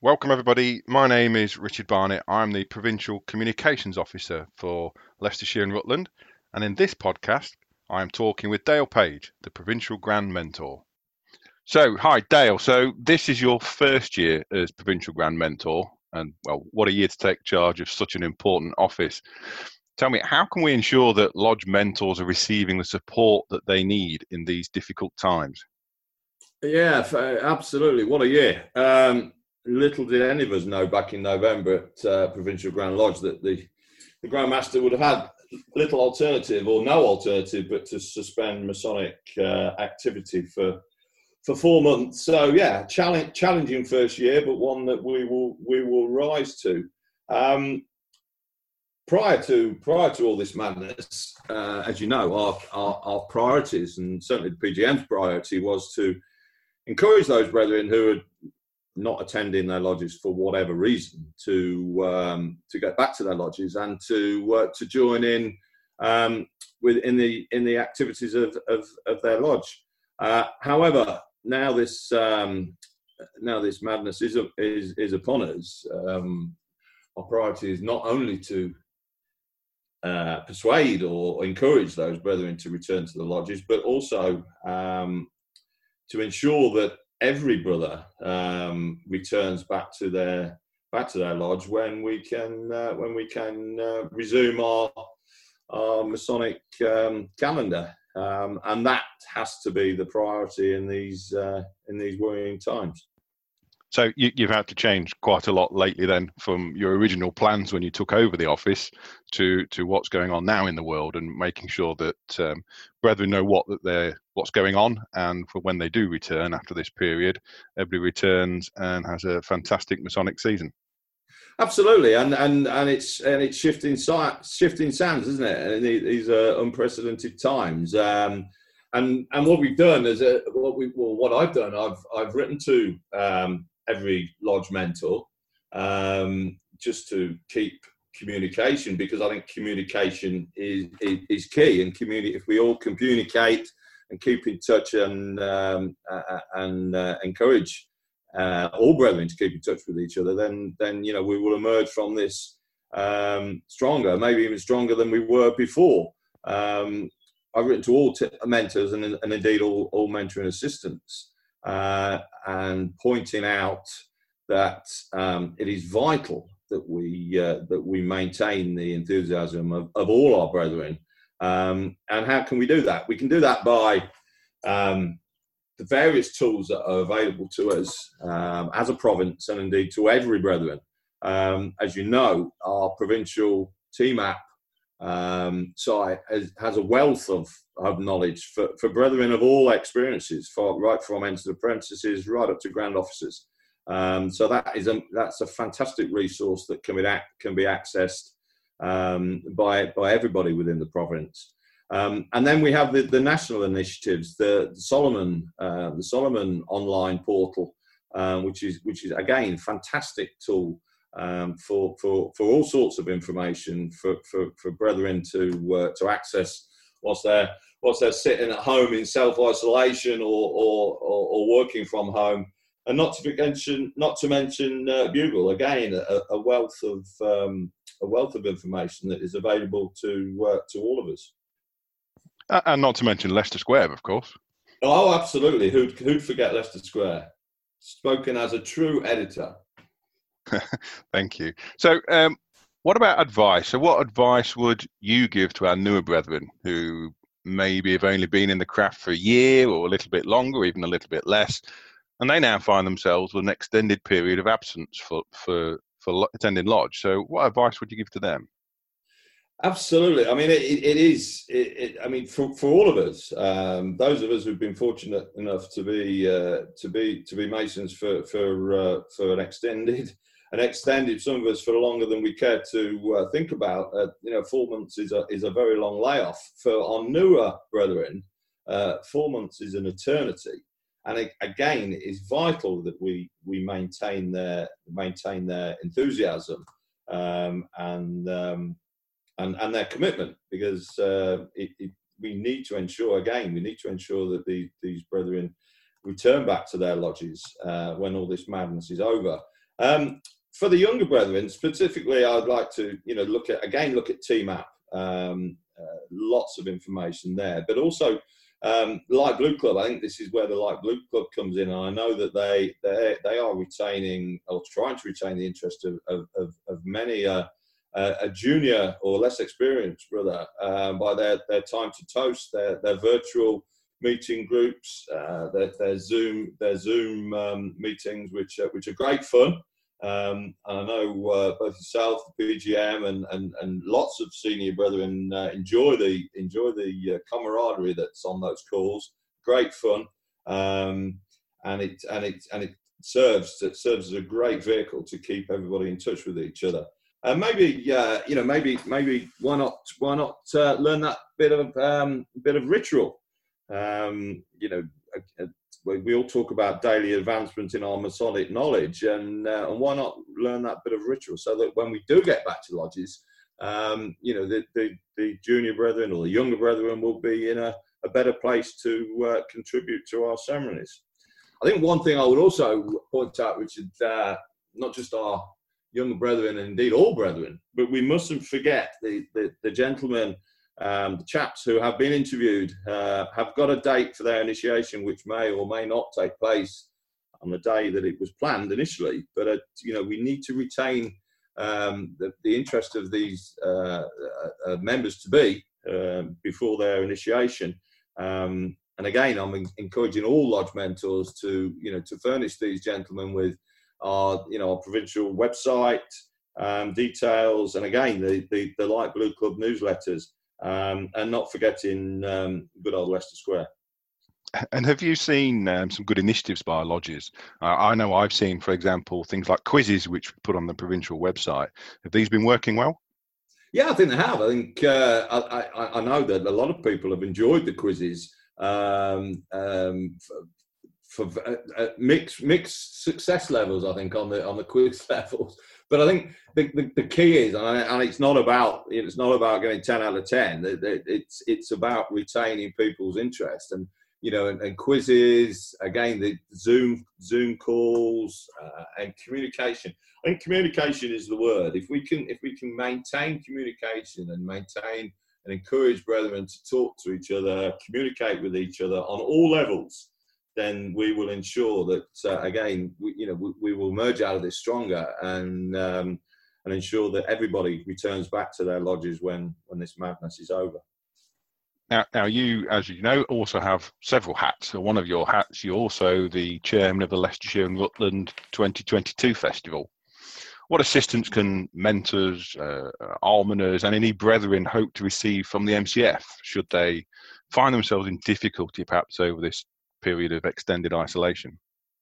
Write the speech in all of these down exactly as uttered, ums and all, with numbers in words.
Welcome, everybody. My name is Richard Barnett. I'm the Provincial Communications Officer for Leicestershire and Rutland. And in this podcast, I am talking with Dale Page, the Provincial Grand Mentor. So, hi, Dale. So, this is your first year as Provincial Grand Mentor. And, well, what a year to take charge of such an important office. Tell me, how can we ensure that Lodge mentors are receiving the support that they need in these difficult times? Yeah, absolutely. What a year. Um, little did any of us know back in November at uh, Provincial Grand Lodge that the, the Grand Master would have had little alternative or no alternative but to suspend Masonic uh, activity for for four months. So yeah, challenge, challenging first year, but one that we will we will rise to. Um, prior to prior to all this madness, uh, as you know, our, our our priorities, and certainly the P G M's priority, was to encourage those brethren who are not attending their lodges for whatever reason to um, to get back to their lodges and to uh, to join in um, with in the in the activities of of, of their lodge. Uh, however, now this um, now this madness is is is upon us. Um, our priority is not only to uh, persuade or encourage those brethren to return to the lodges, but also um, to ensure that every brother um, returns back to their back to their lodge when we can uh, when we can uh, resume our our Masonic um, calendar, um, and that has to be the priority in these uh, in these worrying times. So you, you've had to change quite a lot lately then from your original plans when you took over the office to, to what's going on now in the world, and making sure that um, brethren know what that they're what's going on, and for when they do return after this period, everybody returns and has a fantastic Masonic season. Absolutely, and and and it's and it's shifting shifting sands, isn't it? And these are unprecedented times. Um, and and what we've done is a, what we well, what I've done, I've I've written to um, every lodge mentor um, just to keep communication, because I think communication is is, is key. And community, if we all communicate and keep in touch and um, uh, and uh, encourage uh, all brethren to keep in touch with each other, then then you know we will emerge from this um, stronger, maybe even stronger than we were before. Um, I've written to all t- mentors and, and indeed all, all mentoring assistants, uh, and pointing out that um, it is vital that we uh, that we maintain the enthusiasm of, of all our brethren. Um, and how can we do that? We can do that by um, the various tools that are available to us um, as a province, and indeed to every brethren. Um, as you know, our provincial team app um, site has, has a wealth of, of knowledge for, for brethren of all experiences, for, right from entered apprentices right up to grand officers. Um, so that is a, that's a fantastic resource that can be, can be accessed um, by by everybody within the province. Um, and then we have the, the national initiatives, the, the Solomon uh, the Solomon online portal, um, which is which is again fantastic tool um, for for for all sorts of information for for, for brethren to uh, to access whilst they're whilst they're sitting at home in self isolation or or, or or working from home. And not to mention, not to mention uh, Bugle, again, a, a wealth of um, a wealth of information that is available to uh, to all of us. And not to mention Leicester Square, of course. Oh, absolutely. Who'd who'd forget Leicester Square? Spoken as a true editor. Thank you. So, um, what about advice? So, what advice would you give to our newer brethren who maybe have only been in the craft for a year or a little bit longer, or even a little bit less, and they now find themselves with an extended period of absence for, for, for attending lodge? So what advice would you give to them? Absolutely. I mean, it, it is, it, it, I mean, for, for all of us, um, those of us who've been fortunate enough to be, uh, to be, to be Masons for, for, uh, for an extended, an extended, some of us for longer than we care to uh, think about, uh, you know, four months is a, is a very long layoff. For our newer brethren, uh, four months is an eternity. And it, again, it is vital that we we maintain their maintain their enthusiasm um, and, um, and and their commitment, because uh, it, it, we need to ensure again we need to ensure that the, these brethren return back to their lodges uh, when all this madness is over. Um, for the younger brethren, specifically, I'd like to, you know, look at, again, look at T MAP. Um, uh, lots of information there, but also um, Light Blue Club. I think this is where the Light Blue Club comes in. And I know that they they they are retaining or trying to retain the interest of of, of, of many uh, uh, a junior or less experienced brother uh, by their, their time to toast, their their virtual meeting groups, uh, their, their Zoom their Zoom um, meetings, which uh, which are great fun. Um, and I know uh, both yourself, the P G M, and, and, and lots of senior brethren uh, enjoy the enjoy the uh, camaraderie that's on those calls. Great fun, um, and it and it and it serves it serves as a great vehicle to keep everybody in touch with each other. And uh, maybe uh, you know maybe maybe why not why not uh, learn that bit of um, bit of ritual. Um, you know. A, a, We all talk about daily advancement in our Masonic knowledge, and uh, and why not learn that bit of ritual so that when we do get back to lodges, um, you know, the, the, the junior brethren or the younger brethren will be in a, a better place to uh, contribute to our ceremonies. I think one thing I would also point out, Richard, uh, not just our younger brethren and indeed all brethren, but we mustn't forget the, the, the gentlemen, Um, the chaps who have been interviewed uh, have got a date for their initiation, which may or may not take place on the day that it was planned initially. But uh, you know, we need to retain um, the, the interest of these uh, uh, members to be uh, before their initiation. Um, and again, I'm encouraging all lodge mentors to you know to furnish these gentlemen with our you know our provincial website um, details, and again the, the the Light Blue Club newsletters. Um, and not forgetting um, good old Leicester Square. And have you seen um, some good initiatives by lodges? Uh, I know I've seen, for example, things like quizzes, which we put on the provincial website. Have these been working well? Yeah, I think they have. I think uh, I, I, I know that a lot of people have enjoyed the quizzes um, um, for, for uh, uh, mixed mixed success levels. I think on the on the quiz levels. But I think the, the, the key is, and, I, and it's not about it's not about getting ten out of ten. It, it, it's it's about retaining people's interest, and you know, and, and quizzes again, the Zoom Zoom calls uh, and communication. I think communication is the word. If we can if we can maintain communication and maintain and encourage brethren to talk to each other, communicate with each other on all levels, then we will ensure that uh, again, we, you know, we, we will emerge out of this stronger and um, and ensure that everybody returns back to their lodges when when this madness is over. Now, now you, as you know, also have several hats. So one of your hats, you're also the chairman of the Leicestershire and Rutland twenty twenty-two Festival. What assistance can mentors, uh, almoners, and any brethren hope to receive from the M C F should they find themselves in difficulty, perhaps over this period of extended isolation?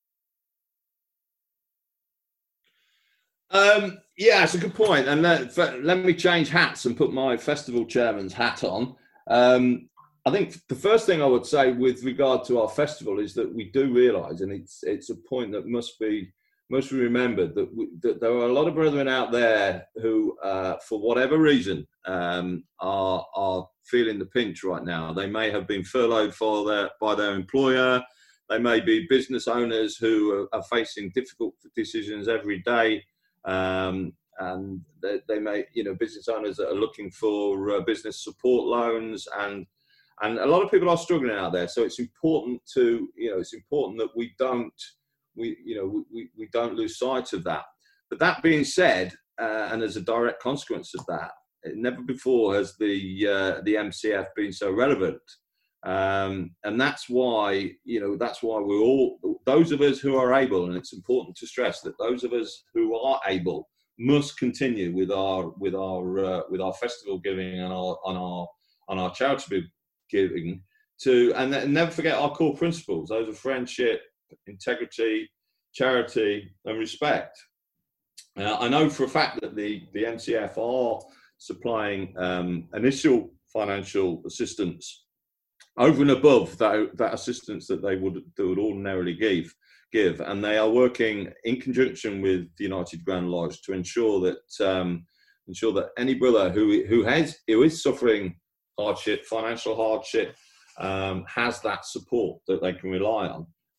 Um, yeah, it's a good point. And let, let me change hats and put my festival chairman's hat on. Um, I think the first thing I would say with regard to our festival is that we do realise, and it's it's a point that must be must be remembered, that, we, that there are a lot of brethren out there who, uh, for whatever reason, um, are are feeling the pinch right now. They may have been furloughed for their, by their employer. They may be business owners who are, are facing difficult decisions every day. Um, and they, they may, you know, business owners that are looking for uh, business support loans, and and a lot of people are struggling out there. So it's important to, you know, it's important that we don't, we, you know, we, we don't lose sight of that. But that being said, uh, and as a direct consequence of that, never before has the uh, the M C F been so relevant, um, and that's why, you know, that's why we're all, those of us who are able, and it's important to stress that those of us who are able must continue with our with our uh, with our festival giving and our on our on our charitable giving to, and, and never forget our core principles. Those are friendship, integrity, charity, and respect. Uh, I know for a fact that the the M C F are supplying um, initial financial assistance over and above that that assistance that they would they would ordinarily give. give, and they are working in conjunction with the United Grand Lodge to ensure that um, ensure that any brother who who has who is suffering hardship, financial hardship, um, has that support that they can rely on.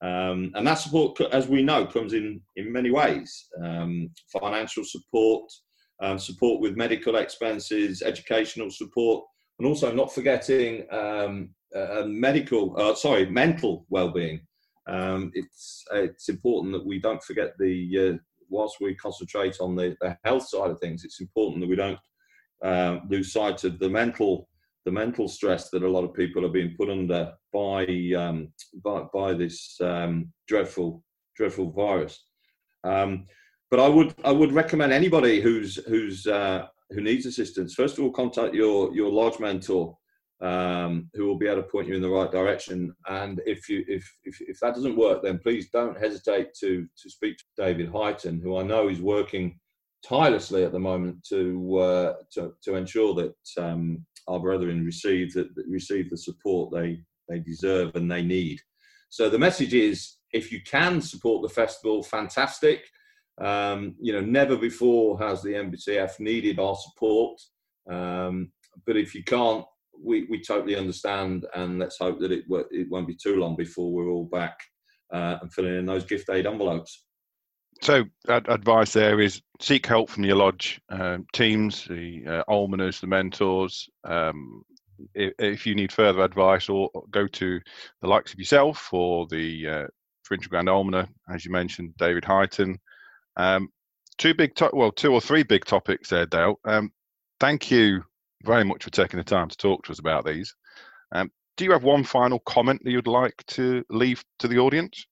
Um, and that support, as we know, comes in, in many ways. Um, financial support, um, support with medical expenses, educational support, and also not forgetting um, uh, medical, uh, sorry, mental well-being. Um, it's it's important that we don't forget the, uh, whilst we concentrate on the, the health side of things, it's important that we don't uh, lose sight of the mental the mental stress that a lot of people are being put under by um, by, by this um, dreadful dreadful virus. Um, but I would I would recommend anybody who's who's uh, who needs assistance, first of all, contact your your lodge mentor, um, who will be able to point you in the right direction. And if you if if, if that doesn't work, then please don't hesitate to to speak to David Heighton, who I know is working tirelessly at the moment to uh, to, to ensure that um, our brethren receive the, receive the support they, they deserve and they need. So the message is, if you can support the festival, fantastic. Um, you know, never before has the M B C F needed our support. Um, but if you can't, we, we totally understand, and let's hope that it, it won't be too long before we're all back uh, and filling in those gift aid envelopes. So ad- advice there is seek help from your lodge um, teams, the uh, almoners, the mentors. Um, if, if you need further advice, or go to the likes of yourself or the uh, Provincial Grand Almoner, as you mentioned, David Heighton. Um, two big, to- well, two or three big topics there, Dale. Um, thank you very much for taking the time to talk to us about these. Um, do you have one final comment that you'd like to leave to the audience?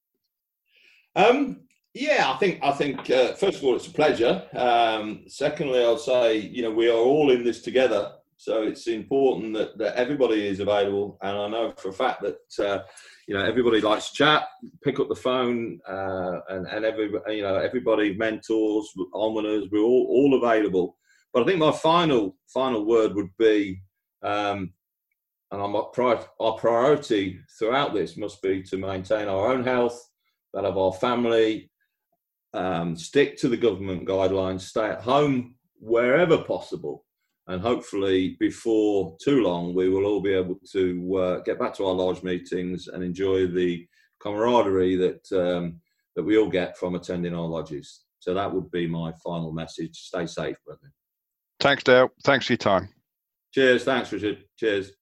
Um. Yeah, I think I think uh, first of all, it's a pleasure. Um, secondly, I'll say, you know, we are all in this together, so it's important that, that everybody is available. And I know for a fact that uh, you know, everybody likes to chat, pick up the phone, uh, and and every you know everybody, mentors, almoners, we're all all available. But I think my final final word would be, um, and our, pri- our priority throughout this must be to maintain our own health, that of our family. Um, stick to the government guidelines, stay at home wherever possible, and hopefully before too long we will all be able to uh, get back to our lodge meetings and enjoy the camaraderie that um, that we all get from attending our lodges. So that would be my final message. Stay safe, brethren. Thanks, Dale. Thanks for your time. Cheers. Thanks, Richard. Cheers.